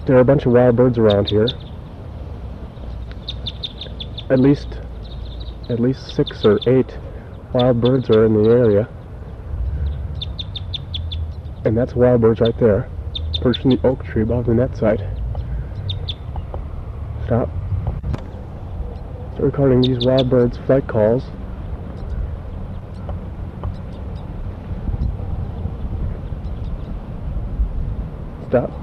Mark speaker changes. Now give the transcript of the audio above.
Speaker 1: There are a bunch of wild birds around here. At least 6 or 8 wild birds are in the area. And that's wild birds right there, perched in the oak tree above the net site. Stop. So recording these wild birds' flight calls. Stop.